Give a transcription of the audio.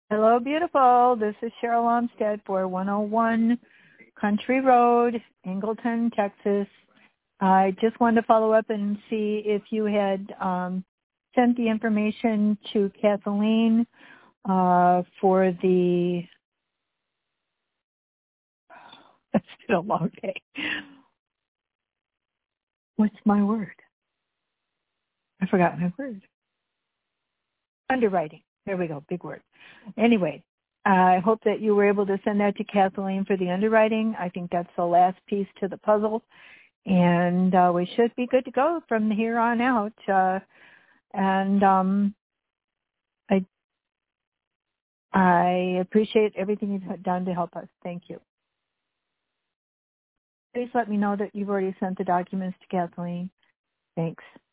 Hello, beautiful. This is Cheryl Olmstead for 101 Country Road, Angleton, Texas. I just wanted to follow up and see if you had sent the information to Kathleen for the, it's been a long day. What's my word? I forgot my word. Underwriting. There we go. Big word. Anyway, I hope that you were able to send that to Kathleen for the underwriting. I think that's the last piece to the puzzle. And we should be good to go from here on out. I appreciate everything you've done to help us. Thank you. Please let me know that you've already sent the documents to Kathleen. Thanks.